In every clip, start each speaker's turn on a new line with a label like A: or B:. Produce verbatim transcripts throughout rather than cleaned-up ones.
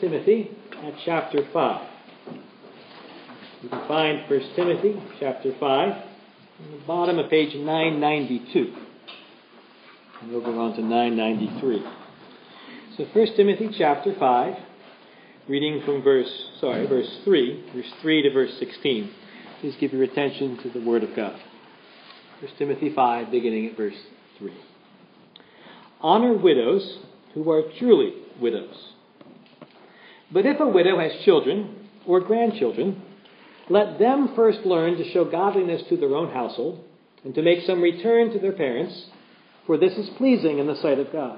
A: Timothy at chapter five. You can find First Timothy chapter five on the bottom of page nine ninety-two. And over on to nine ninety-three. So First Timothy chapter five, reading from verse, sorry, verse three, verse three to verse sixteen. Please give your attention to the Word of God. First Timothy five, beginning at verse three. Honor widows who are truly widows. But if a widow has children or grandchildren, let them first learn to show godliness to their own household and to make some return to their parents, for this is pleasing in the sight of God.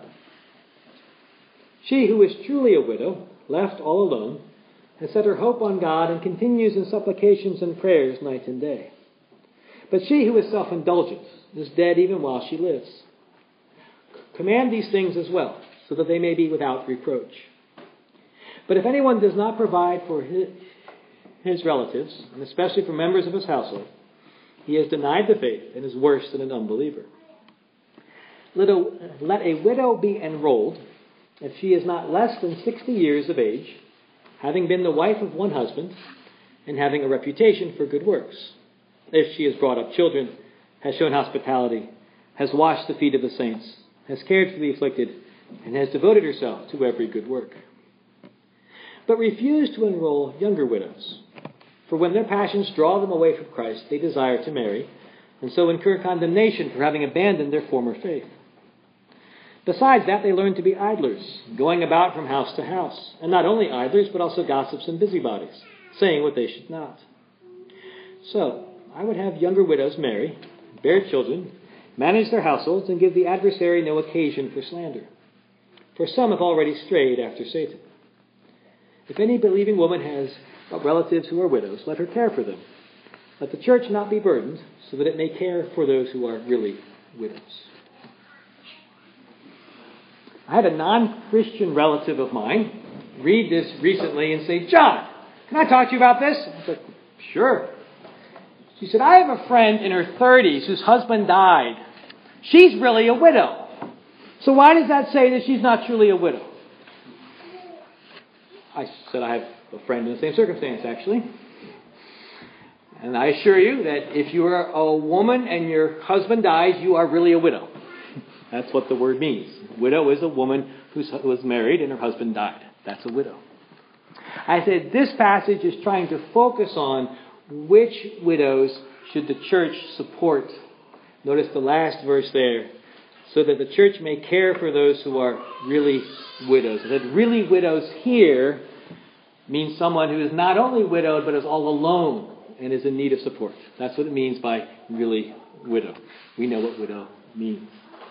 A: She who is truly a widow, left all alone, has set her hope on God and continues in supplications and prayers night and day. But she who is self-indulgent is dead even while she lives. Command these things as well, so that they may be without reproach. But if anyone does not provide for his, his relatives, and especially for members of his household, he has denied the faith and is worse than an unbeliever. Let a, let a widow be enrolled if she is not less than sixty years of age, having been the wife of one husband, and having a reputation for good works. If she has brought up children, has shown hospitality, has washed the feet of the saints, has cared for the afflicted, and has devoted herself to every good work. But refuse to enroll younger widows, for when their passions draw them away from Christ, they desire to marry, and so incur condemnation for having abandoned their former faith. Besides that, they learn to be idlers, going about from house to house, and not only idlers, but also gossips and busybodies, saying what they should not. So, I would have younger widows marry, bear children, manage their households, and give the adversary no occasion for slander. For some have already strayed after Satan. If any believing woman has relatives who are widows, let her care for them. Let the church not be burdened, so that it may care for those who are really widows. I had a non-Christian relative of mine read this recently and say, "John, can I talk to you about this?" I said, "Sure." She said, "I have a friend in her thirties whose husband died. She's really a widow. So why does that say that she's not truly a widow?" I said, "I have a friend in the same circumstance, actually. And I assure you that if you are a woman and your husband dies, you are really a widow." That's what the word means. Widow is a woman who was married and her husband died. That's a widow. I said, this passage is trying to focus on which widows should the church support. Notice the last verse there. So that the church may care for those who are really widows. It said really widows here means someone who is not only widowed, but is all alone and is in need of support. That's what it means by really widow. We know what widow means.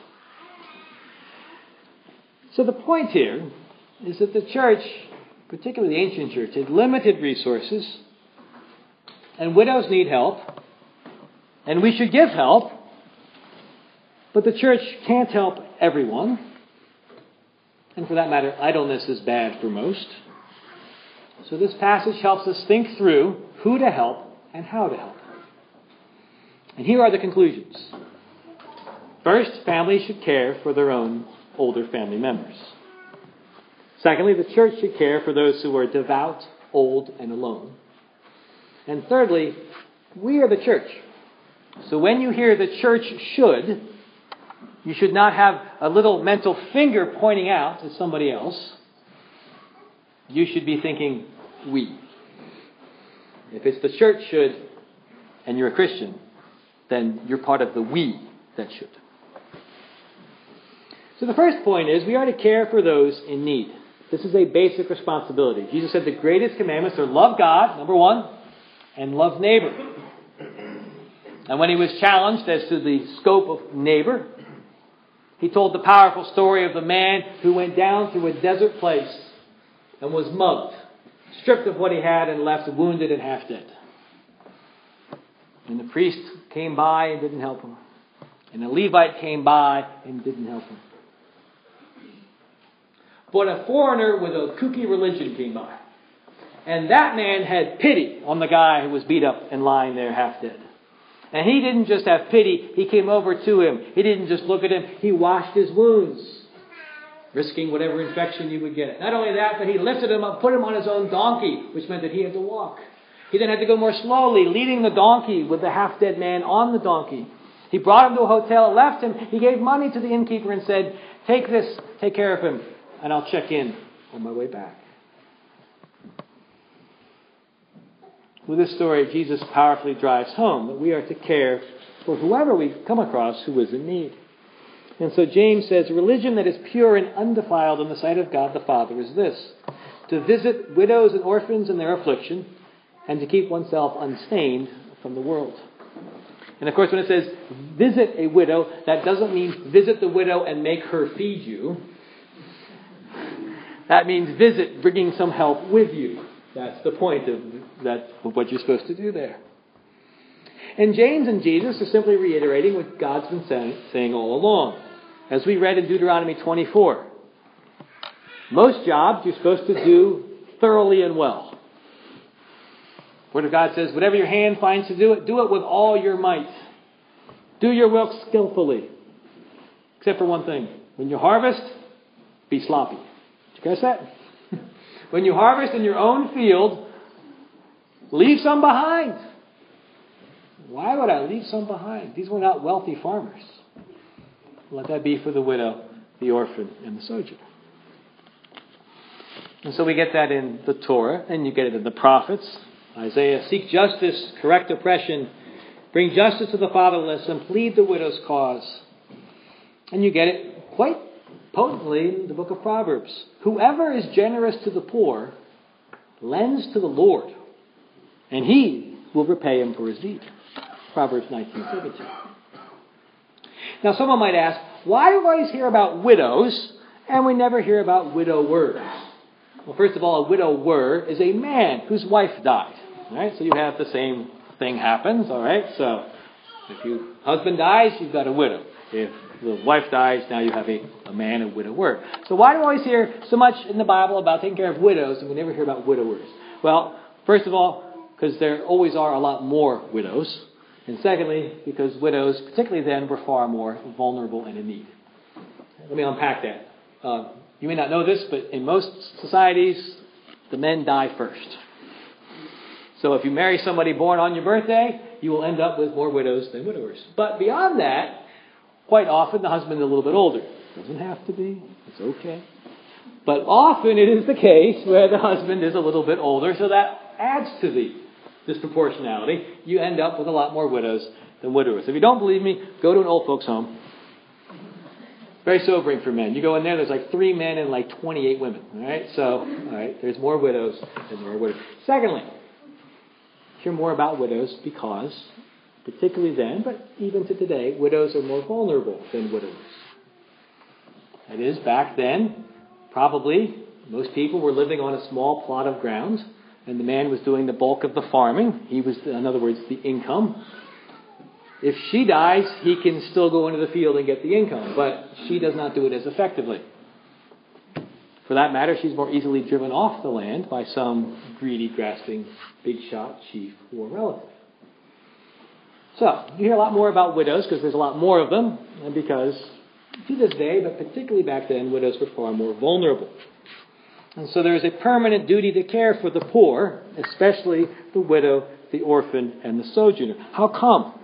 A: So the point here is that the church, particularly the ancient church, had limited resources, and widows need help, and we should give help, but the church can't help everyone, and for that matter, idleness is bad for most. So this passage helps us think through who to help and how to help. And here are the conclusions. First, families should care for their own older family members. Secondly, the church should care for those who are devout, old, and alone. And thirdly, we are the church. So when you hear the church should, you should not have a little mental finger pointing out at somebody else. You should be thinking, we. If it's the church should, and you're a Christian, then you're part of the we that should. So the first point is we are to care for those in need. This is a basic responsibility. Jesus said the greatest commandments are love God, number one, and love neighbor. And when he was challenged as to the scope of neighbor, he told the powerful story of the man who went down to a desert place and was mugged, stripped of what he had and left wounded and half dead. And the priest came by and didn't help him. And the Levite came by and didn't help him. But a foreigner with a kooky religion came by. And that man had pity on the guy who was beat up and lying there half dead. And he didn't just have pity. He came over to him. He didn't just look at him. He washed his wounds. risking whatever infection you would get. Not only that, but he lifted him up, put him on his own donkey, which meant that he had to walk. He then had to go more slowly, leading the donkey with the half-dead man on the donkey. He brought him to a hotel, left him. He gave money to the innkeeper and said, take this, take care of him, and I'll check in on my way back. With this story, Jesus powerfully drives home that we are to care for whoever we come across who is in need. And so James says, religion that is pure and undefiled in the sight of God the Father is this: to visit widows and orphans in their affliction, and to keep oneself unstained from the world. And of course, when it says visit a widow, that doesn't mean visit the widow and make her feed you. That means visit, bringing some help with you. That's the point of, that, of what you're supposed to do there. And James and Jesus are simply reiterating what God's been saying, saying all along. As we read in Deuteronomy twenty-four, most jobs you're supposed to do thoroughly and well. Word of God says, whatever your hand finds to do it, do it with all your might. Do your work skillfully. Except for one thing. When you harvest, be sloppy. Did you catch that? When you harvest in your own field, leave some behind. Why would I leave some behind? These were not wealthy farmers. Let that be for the widow, the orphan, and the sojourner. And so we get that in the Torah, and you get it in the prophets. Isaiah, seek justice, correct oppression, bring justice to the fatherless, and plead the widow's cause. And you get it quite potently in the book of Proverbs. Whoever is generous to the poor lends to the Lord, and he will repay him for his deed. Proverbs nineteen seventeen. Now someone might ask, why do we always hear about widows and we never hear about widowers? Well, first of all, a widower is a man whose wife died. All right, so you have the same thing happens. All right, so if your husband dies, you've got a widow. If the wife dies, now you have a, a man, a widower. So why do we always hear so much in the Bible about taking care of widows and we never hear about widowers? Well, first of all, because there always are a lot more widows. And secondly, because widows, particularly then, were far more vulnerable and in need. Let me unpack that. Uh, you may not know this, but in most societies, the men die first. So if you marry somebody born on your birthday, you will end up with more widows than widowers. But beyond that, quite often the husband is a little bit older. Doesn't have to be. It's okay. But often it is the case where the husband is a little bit older, so that adds to the disproportionality. You end up with a lot more widows than widowers. If you don't believe me, go to an old folks' home. Very sobering for men. You go in there, there's like three men and like twenty-eight women. All right, so all right, there's more widows than there are widows. Secondly, hear more about widows because, particularly then, but even to today, widows are more vulnerable than widowers. That is, back then, probably most people were living on a small plot of ground, and the man was doing the bulk of the farming. He was, in other words, the income. If she dies, he can still go into the field and get the income, but she does not do it as effectively. For that matter, she's more easily driven off the land by some greedy, grasping, big shot chief or relative. So, you hear a lot more about widows because there's a lot more of them, and because to this day, but particularly back then, widows were far more vulnerable. And so there is a permanent duty to care for the poor, especially the widow, the orphan, and the sojourner. How come?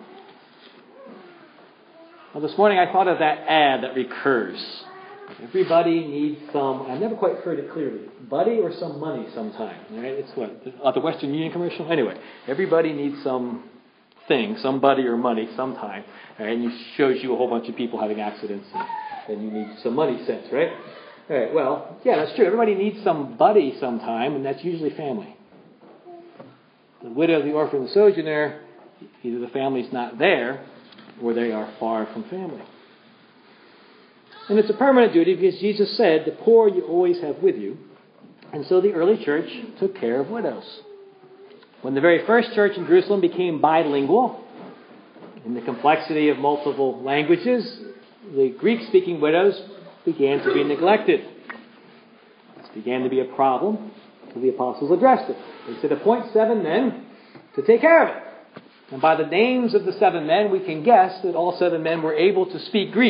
A: Well, this morning I thought of that ad that recurs. Everybody needs some, I've never quite heard it clearly, buddy or some money sometime. Right? It's what, uh, the Western Union commercial? Anyway, everybody needs some thing, some buddy or money sometime. Right? And it shows you a whole bunch of people having accidents and, and you need some money sent, right? All right, well, yeah, that's true. Everybody needs somebody sometime, and that's usually family. The widow, the orphan, the sojourner, either the family's not there, or they are far from family. And it's a permanent duty because Jesus said, the poor you always have with you. And so the early church took care of widows. When the very first church in Jerusalem became bilingual, in the complexity of multiple languages, the Greek-speaking widows began to be neglected. This began to be a problem, so the apostles addressed it. They said, appoint seven men to take care of it. And by the names of the seven men, we can guess that all seven men were able to speak Greek.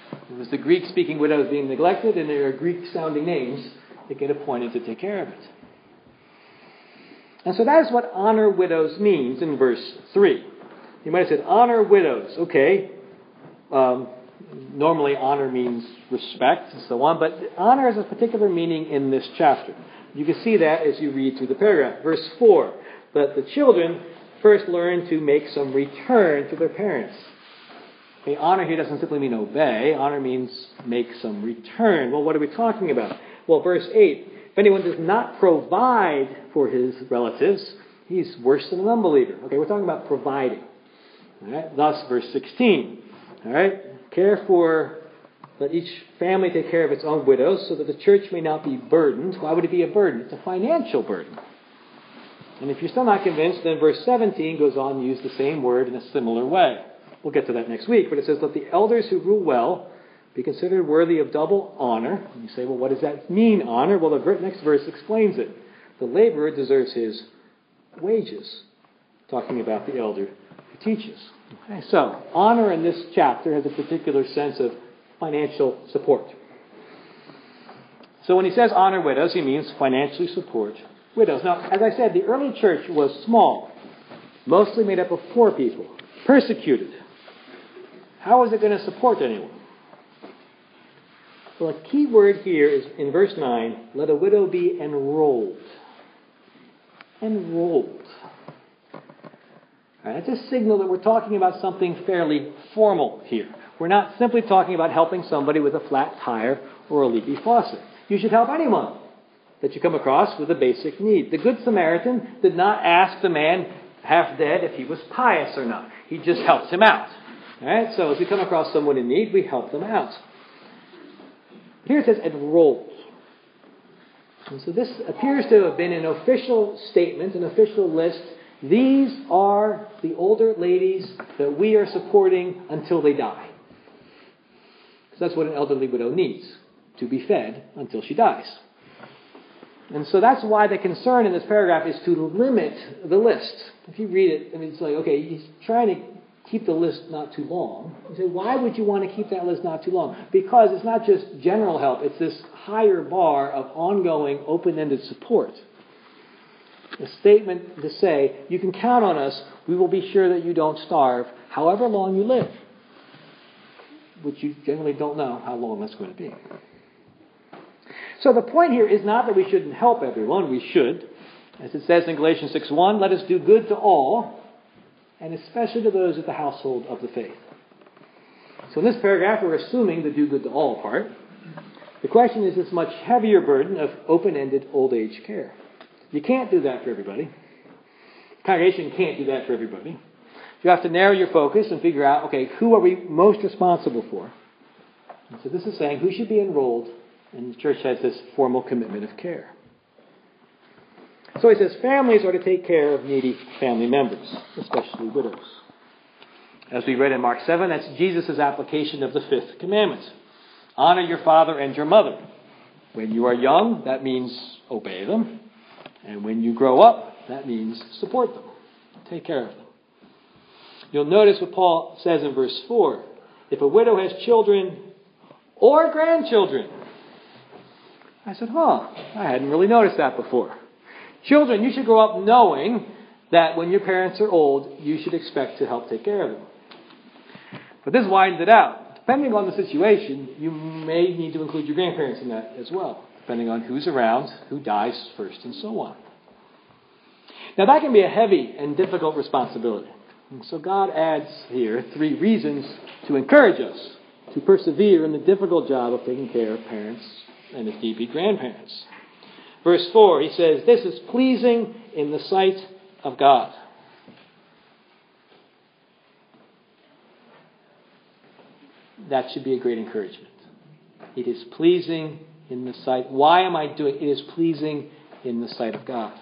A: It was the Greek-speaking widows being neglected, and there are Greek-sounding names that get appointed to take care of it. And so that is what honor widows means in verse three. You might have said, honor widows. Okay. Um, normally honor means respect and so on, but honor has a particular meaning in this chapter. You can see that as you read through the paragraph. Verse four, that the children first learn to make some return to their parents. Okay, honor here doesn't simply mean obey. Honor means make some return. Well, what are we talking about? Well, verse eight, if anyone does not provide for his relatives, he's worse than an unbeliever. Okay, we're talking about providing. All right, thus, verse sixteen. All right, care for, let each family take care of its own widows so that the church may not be burdened. Why would it be a burden? It's a financial burden. And if you're still not convinced, then verse seventeen goes on to use the same word in a similar way. We'll get to that next week, but it says, let the elders who rule well be considered worthy of double honor. And you say, well, what does that mean, honor? Well, the next verse explains it. The laborer deserves his wages, talking about the elder who teaches. Okay, so, honor in this chapter has a particular sense of financial support. So when he says honor widows, he means financially support widows. Now, as I said, the early church was small, mostly made up of poor people, persecuted. How is it going to support anyone? Well, a key word here is in verse nine, let a widow be enrolled. Enrolled. All right, that's a signal that we're talking about something fairly formal here. We're not simply talking about helping somebody with a flat tire or a leaky faucet. You should help anyone that you come across with a basic need. The Good Samaritan did not ask the man half dead if he was pious or not. He just helped him out. All right, so as we come across someone in need, we help them out. Here it says enrolled. And so this appears to have been an official statement, an official list. These are the older ladies that we are supporting until they die. Because that's what an elderly widow needs, to be fed until she dies. And so that's why the concern in this paragraph is to limit the list. If you read it, I mean, it's like, okay, he's trying to keep the list not too long. You say, why would you want to keep that list not too long? Because it's not just general help. It's this higher bar of ongoing, open-ended support. A statement to say, you can count on us. We will be sure that you don't starve however long you live. Which you generally don't know how long that's going to be. So the point here is not that we shouldn't help everyone. We should. As it says in Galatians six one, let us do good to all, and especially to those of the household of the faith. So in this paragraph, we're assuming the do good to all part. The question is this much heavier burden of open-ended old age care. You can't do that for everybody. The congregation can't do that for everybody. You have to narrow your focus and figure out, okay, who are we most responsible for? And so this is saying who should be enrolled, and the church has this formal commitment of care. So he says families are to take care of needy family members, especially widows. As we read in Mark seven, that's Jesus' application of the fifth commandment. Honor your father and your mother. When you are young, that means obey them. And when you grow up, that means support them. Take care of them. You'll notice what Paul says in verse four. If a widow has children or grandchildren. I said, huh, I hadn't really noticed that before. Children, you should grow up knowing that when your parents are old, you should expect to help take care of them. But this widens it out. Depending on the situation, you may need to include your grandparents in that as well, depending on who's around, who dies first, and so on. Now that can be a heavy and difficult responsibility. And so God adds here three reasons to encourage us to persevere in the difficult job of taking care of parents and, if need be, grandparents. Verse four, he says, this is pleasing in the sight of God. That should be a great encouragement. It is pleasing in the sight. Why am I doing it? It is pleasing in the sight of God.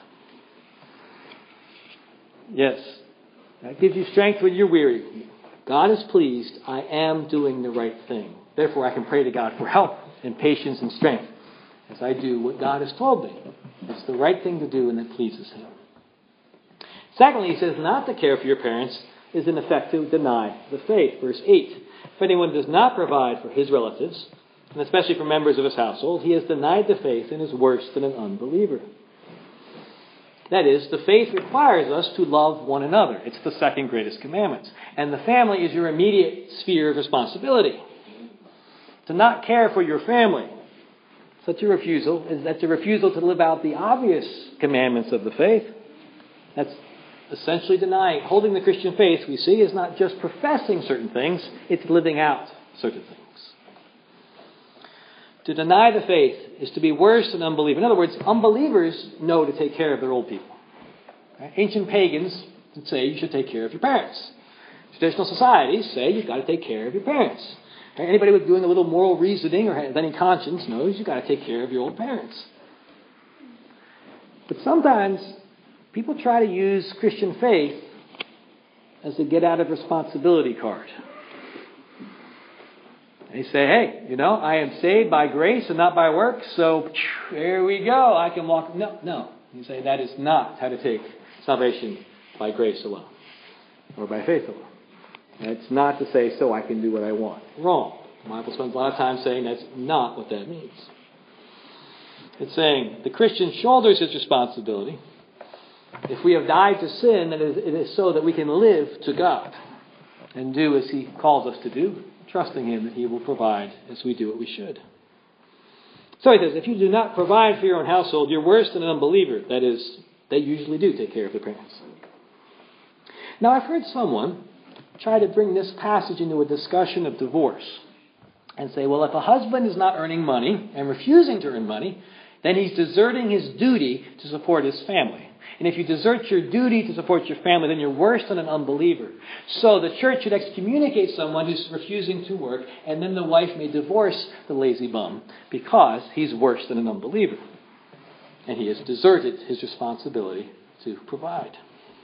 A: Yes, that gives you strength when you're weary. God is pleased. I am doing the right thing. Therefore, I can pray to God for help and patience and strength as I do what God has told me. It's the right thing to do and that pleases Him. Secondly, he says not to care for your parents is in effect to deny the faith. Verse eight, if anyone does not provide for his relatives, and especially for members of his household, he has denied the faith and is worse than an unbeliever. That is, the faith requires us to love one another. It's the second greatest commandment. And the family is your immediate sphere of responsibility. To not care for your family, such a refusal is that's a refusal to live out the obvious commandments of the faith. That's essentially denying. Holding the Christian faith, we see, is not just professing certain things, it's living out certain things. To deny the faith is to be worse than unbelief. In other words, unbelievers know to take care of their old people. Right? Ancient pagans would say you should take care of your parents. Traditional societies say you've got to take care of your parents. Right? Anybody with doing a little moral reasoning or has any conscience knows you've got to take care of your old parents. But sometimes people try to use Christian faith as a get out of responsibility card. They say, hey, you know, I am saved by grace and not by works, so there we go. I can walk. No, no. You say that is not how to take salvation by grace alone or by faith alone. And it's not to say, so I can do what I want. Wrong. The Bible spends a lot of time saying that's not what that means. It's saying the Christian shoulders his responsibility. If we have died to sin, then it is so that we can live to God and do as he calls us to do, trusting him that he will provide as we do what we should. So he says, if you do not provide for your own household, you're worse than an unbeliever. That is, they usually do take care of their parents. Now, I've heard someone try to bring this passage into a discussion of divorce and say, well, if a husband is not earning money and refusing to earn money, then he's deserting his duty to support his family. And if you desert your duty to support your family, then you're worse than an unbeliever. So the church should excommunicate someone who's refusing to work, and then the wife may divorce the lazy bum because he's worse than an unbeliever. And he has deserted his responsibility to provide.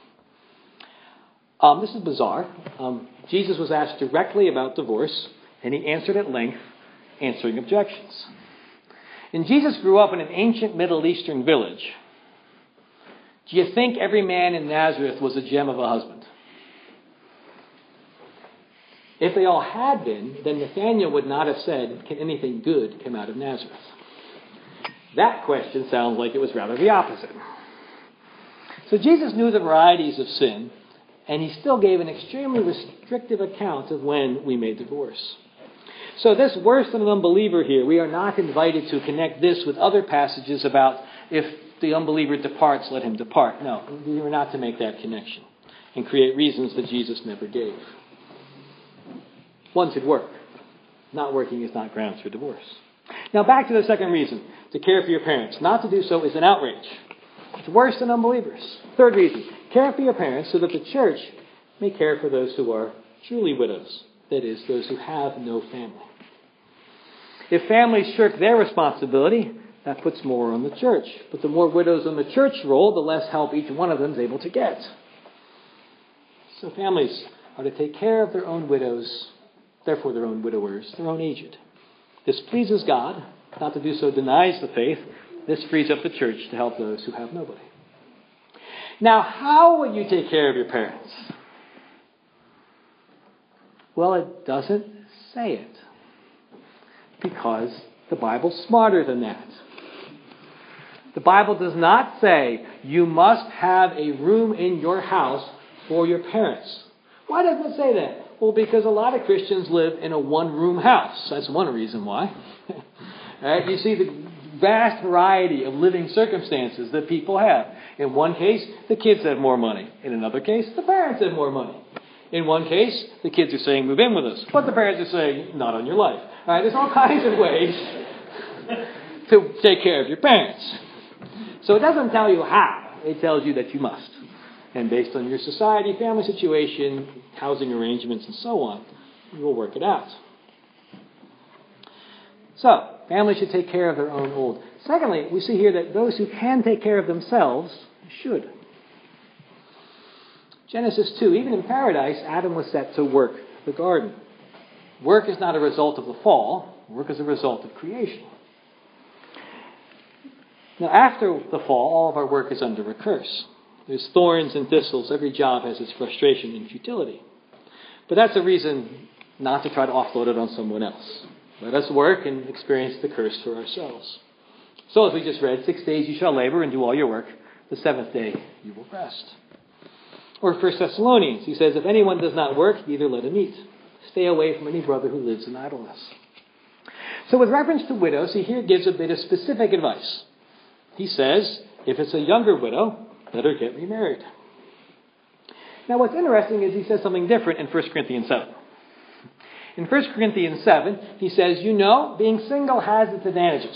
A: Um, this is bizarre. Um, Jesus was asked directly about divorce, and he answered at length, answering objections. And Jesus grew up in an ancient Middle Eastern village. Do you think every man in Nazareth was a gem of a husband? If they all had been, then Nathanael would not have said, can anything good come out of Nazareth? That question sounds like it was rather the opposite. So Jesus knew the varieties of sin, and he still gave an extremely restrictive account of when we may divorce. So this worse than an unbeliever here, we are not invited to connect this with other passages about if the unbeliever departs, let him depart. No, we were not to make that connection and create reasons that Jesus never gave. One should work. Not working is not grounds for divorce. Now back to the second reason, to care for your parents. Not to do so is an outrage. It's worse than unbelievers. Third reason, care for your parents so that the church may care for those who are truly widows. That is, those who have no family. If families shirk their responsibility, that puts more on the church. But the more widows on the church roll, the less help each one of them is able to get. So families are to take care of their own widows, therefore their own widowers, their own aged. This pleases God. Not to do so denies the faith. This frees up the church to help those who have nobody. Now, how will you take care of your parents? Well, it doesn't say it. Because the Bible's smarter than that. The Bible does not say you must have a room in your house for your parents. Why doesn't it say that? Well, because a lot of Christians live in a one-room house. That's one reason why. Right? You see the vast variety of living circumstances that people have. In one case, the kids have more money. In another case, the parents have more money. In one case, the kids are saying, move in with us. But the parents are saying, not on your life. All right, there's all kinds of ways to take care of your parents. So it doesn't tell you how. It tells you that you must. And based on your society, family situation, housing arrangements, and so on, you will work it out. So, families should take care of their own old. Secondly, we see here that those who can take care of themselves should. Genesis two, even in paradise, Adam was set to work the garden. Work is not a result of the fall. Work is a result of creation. Now, after the fall, all of our work is under a curse. There's thorns and thistles. Every job has its frustration and futility. But that's a reason not to try to offload it on someone else. Let us work and experience the curse for ourselves. So as we just read, six days you shall labor and do all your work. The seventh day you will rest. Or First Thessalonians, he says, if anyone does not work, neither let him eat. Stay away from any brother who lives in idleness. So with reference to widows, he here gives a bit of specific advice. He says, if it's a younger widow, let her get remarried. Now what's interesting is he says something different in First Corinthians seven. In First Corinthians seven, he says, you know, being single has its advantages.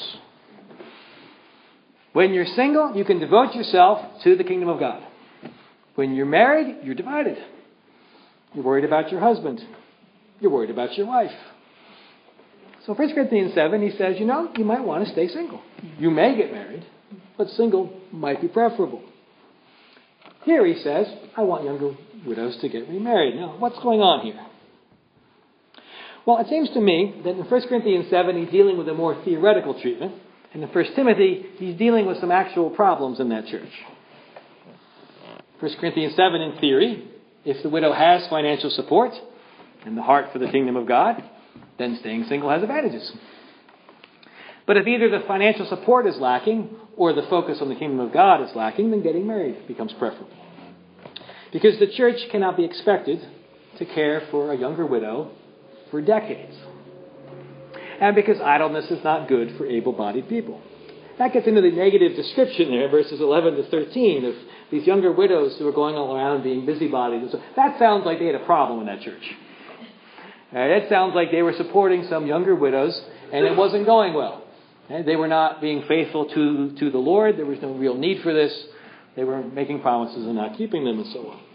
A: When you're single, you can devote yourself to the kingdom of God. When you're married, you're divided. You're worried about your husband. You're worried about your wife. So First Corinthians seven, he says, you know, you might want to stay single. You may get married, but single might be preferable. Here he says, I want younger widows to get remarried. Now, what's going on here? Well, it seems to me that in First Corinthians seven, he's dealing with a more theoretical treatment. And in First Timothy, he's dealing with some actual problems in that church. First Corinthians seven, in theory, if the widow has financial support and the heart for the kingdom of God, then staying single has advantages. But if either the financial support is lacking or the focus on the kingdom of God is lacking, then getting married becomes preferable. Because the church cannot be expected to care for a younger widow for decades. And because idleness is not good for able-bodied people. That gets into the negative description there, verses eleven to thirteen, of these younger widows who are going all around being busybodies. So that sounds like they had a problem in that church. Uh, that sounds like they were supporting some younger widows, and it wasn't going well. And they were not being faithful to, to the Lord. There was no real need for this. They were making promises and not keeping them, and so on.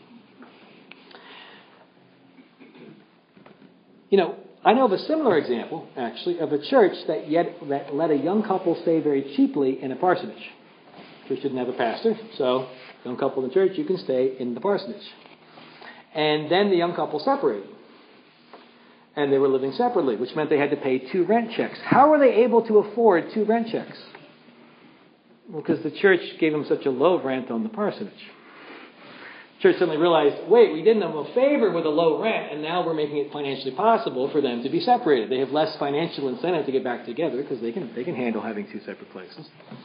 A: You know, I know of a similar example, actually, of a church that yet that let a young couple stay very cheaply in a parsonage. The church didn't have a pastor, so young couple in the church, you can stay in the parsonage. And then the young couple separated. And they were living separately, which meant they had to pay two rent checks. How were they able to afford two rent checks? Well, because the church gave them such a low rent on the parsonage. The church suddenly realized, wait, we did them a favor with a low rent, and now we're making it financially possible for them to be separated. They have less financial incentive to get back together because they can, they can handle having two separate places.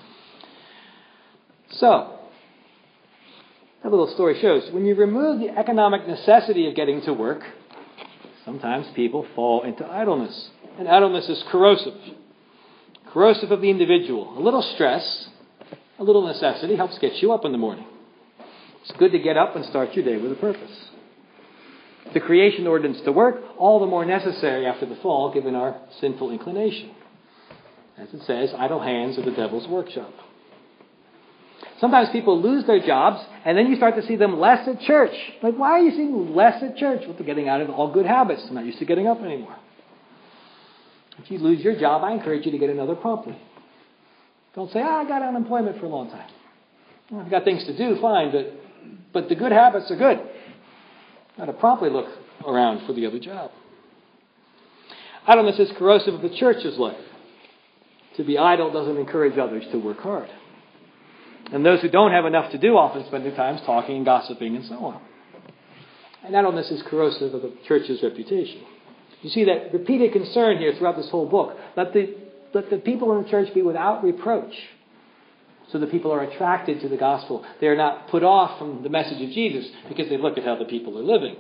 A: So, that little story shows, when you remove the economic necessity of getting to work, sometimes people fall into idleness. And idleness is corrosive. Corrosive of the individual. A little stress, a little necessity helps get you up in the morning. It's good to get up and start your day with a purpose. The creation ordinance to work, all the more necessary after the fall, given our sinful inclination. As it says, idle hands are the devil's workshop. Sometimes people lose their jobs, and then you start to see them less at church. Like, why are you seeing less at church? Well, they're getting out of all good habits. I'm not used to getting up anymore. If you lose your job, I encourage you to get another promptly. Don't say, oh, I got unemployment for a long time. Well, I've got things to do, fine, but, but the good habits are good. Got to promptly look around for the other job. Idleness is corrosive of the church's life. To be idle doesn't encourage others to work hard. And those who don't have enough to do often spend their time talking and gossiping and so on. And idleness is corrosive of the church's reputation. You see that repeated concern here throughout this whole book. Let the, let the people in the church be without reproach, so that people are attracted to the gospel. They are not put off from the message of Jesus because they look at how the people are living.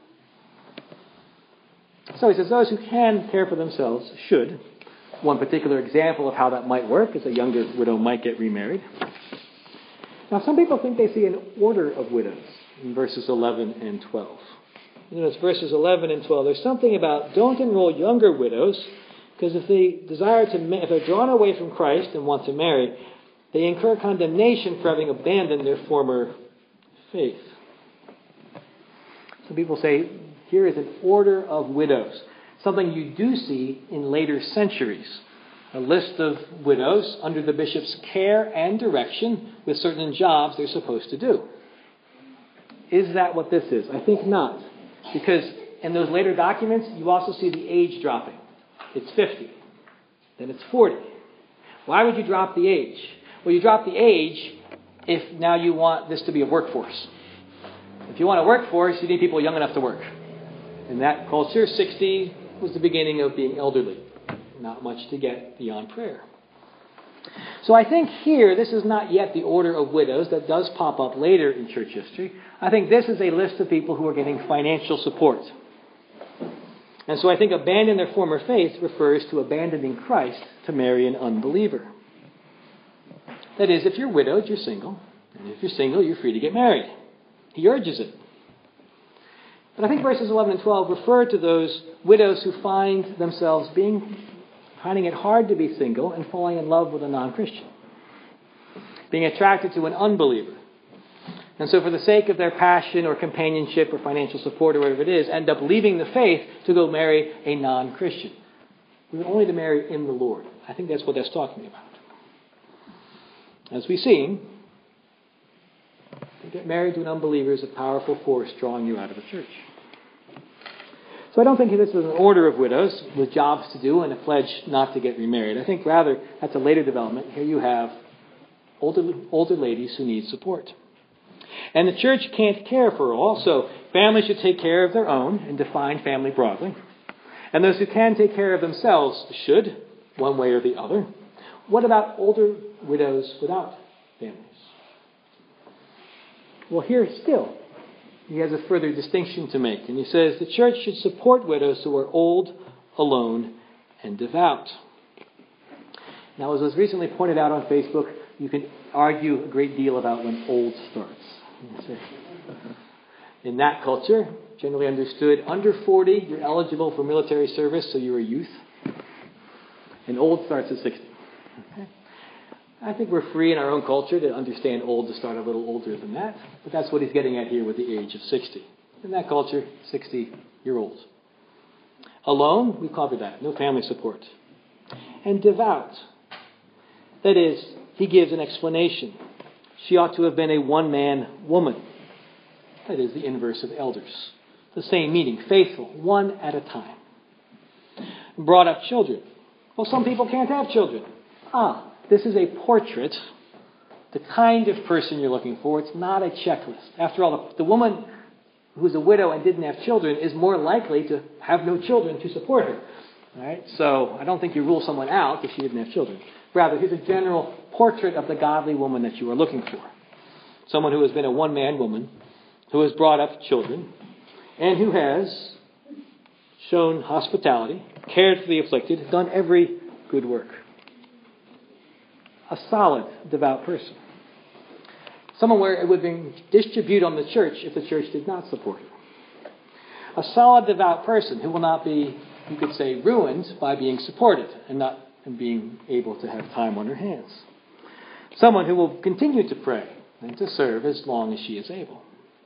A: So he says those who can care for themselves should. One particular example of how that might work is a younger widow might get remarried. Now, some people think they see an order of widows in verses eleven and twelve. You know, it's verses eleven and twelve. There's something about don't enroll younger widows, because if they desire to, if they're drawn away from Christ and want to marry, they incur condemnation for having abandoned their former faith. Some people say here is an order of widows, something you do see in later centuries. A list of widows under the bishop's care and direction with certain jobs they're supposed to do. Is that what this is? I think not. Because in those later documents, you also see the age dropping. It's fifty. Then it's forty. Why would you drop the age? Well, you drop the age if now you want this to be a workforce. If you want a workforce, you need people young enough to work. In that culture, sixty was the beginning of being elderly. Not much to get beyond prayer. So I think here, this is not yet the order of widows that does pop up later in church history. I think this is a list of people who are getting financial support. And so I think abandon their former faith refers to abandoning Christ to marry an unbeliever. That is, if you're widowed, you're single. And if you're single, you're free to get married. He urges it. But I think verses eleven and twelve refer to those widows who find themselves being finding it hard to be single and falling in love with a non-Christian, being attracted to an unbeliever. And so for the sake of their passion or companionship or financial support or whatever it is, end up leaving the faith to go marry a non-Christian. We're only to marry in the Lord. I think that's what that's talking about. As we've seen, to get married to an unbeliever is a powerful force drawing you out of the church. So I don't think this is an order of widows with jobs to do and a pledge not to get remarried. I think rather that's a later development. Here you have older, older ladies who need support. And the church can't care for all, so families should take care of their own and define family broadly. And those who can take care of themselves should, one way or the other. What about older widows without families? Well, here still, he has a further distinction to make. And he says the church should support widows who are old, alone, and devout. Now, as was recently pointed out on Facebook, you can argue a great deal about when old starts. In that culture, generally understood, under forty, you're eligible for military service, so you're a youth. And old starts at sixty. Okay. I think we're free in our own culture to understand old to start a little older than that. But that's what he's getting at here with the age of sixty. In that culture, sixty-year-olds. Alone, we covered that. No family support. And devout. That is, he gives an explanation. She ought to have been a one-man woman. That is the inverse of elders. The same meaning. Faithful. One at a time. Brought up children. Well, some people can't have children. Ah, this is a portrait, the kind of person you're looking for. It's not a checklist. After all, the, the woman who's a widow and didn't have children is more likely to have no children to support her. All right? So I don't think you rule someone out if she didn't have children. Rather, here's a general portrait of the godly woman that you are looking for. Someone who has been a one-man woman, who has brought up children, and who has shown hospitality, cared for the afflicted, done every good work. A solid, devout person. Someone where it would distribute on the church if the church did not support her. A solid, devout person who will not be, you could say, ruined by being supported and not and being able to have time on her hands. Someone who will continue to pray and to serve as long as she is able.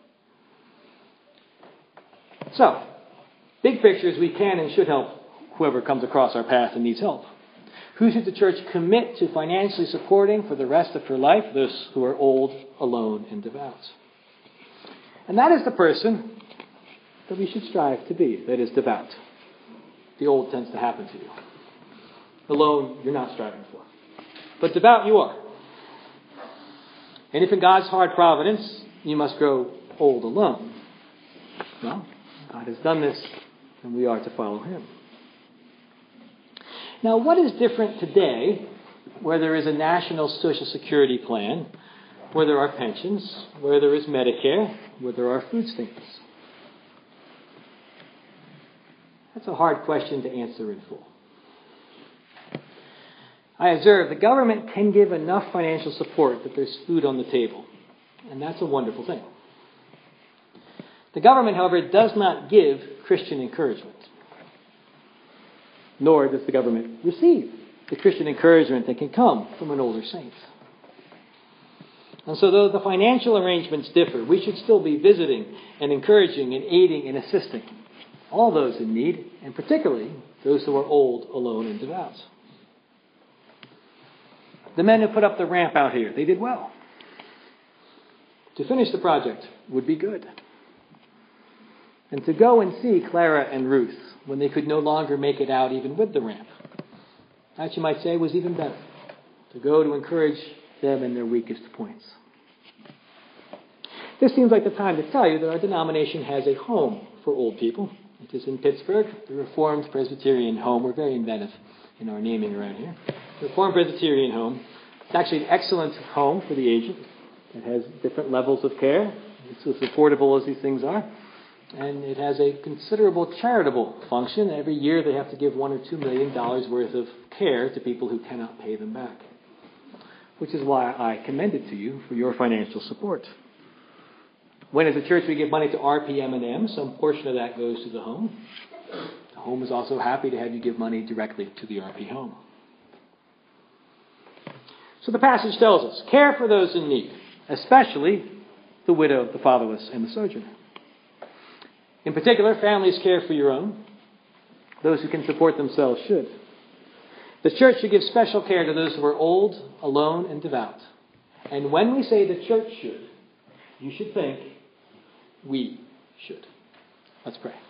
A: So, big picture is we can and should help whoever comes across our path and needs help. Who should the church commit to financially supporting for the rest of her life? Those who are old, alone, and devout. And that is the person that we should strive to be, that is devout. The old tends to happen to you. Alone, you're not striving for. But devout, you are. And if in God's hard providence, you must grow old alone, well, God has done this, and we are to follow him. Now, what is different today, where there is a national social security plan, where there are pensions, where there is Medicare, where there are food stamps? That's a hard question to answer in full. I observe the government can give enough financial support that there's food on the table. And that's a wonderful thing. The government, however, does not give Christian encouragement. Nor does the government receive the Christian encouragement that can come from an older saint. And so though the financial arrangements differ, we should still be visiting and encouraging and aiding and assisting all those in need, and particularly those who are old, alone, and devout. The men who put up the ramp out here, they did well. To finish the project would be good. And to go and see Clara and Ruth when they could no longer make it out even with the ramp, that you might say was even better. To go to encourage them in their weakest points. This seems like the time to tell you that our denomination has a home for old people. It is in Pittsburgh, the Reformed Presbyterian Home. We're very inventive in our naming around here. The Reformed Presbyterian Home. It's actually an excellent home for the aged. It has different levels of care. It's as affordable as these things are. And it has a considerable charitable function. Every year they have to give one or two million dollars worth of care to people who cannot pay them back. Which is why I commend it to you for your financial support. When as a church we give money to R P M and M, some portion of that goes to the home. The home is also happy to have you give money directly to the R P home. So the passage tells us, care for those in need, especially the widow, the fatherless, and the sojourner. In particular, families care for your own. Those who can support themselves should. The church should give special care to those who are old, alone, and devout. And when we say the church should, you should think we should. Let's pray.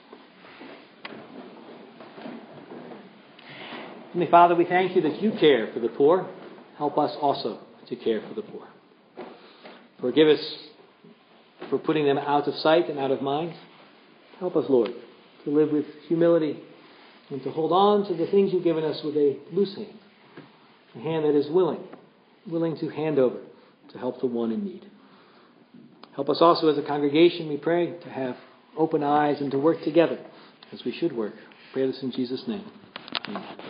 A: Heavenly Father, we thank you that you care for the poor. Help us also to care for the poor. Forgive us for putting them out of sight and out of mind. Help us, Lord, to live with humility and to hold on to the things you've given us with a loose hand, a hand that is willing, willing to hand over to help the one in need. Help us also as a congregation, we pray, to have open eyes and to work together as we should work. We pray this in Jesus' name. Amen.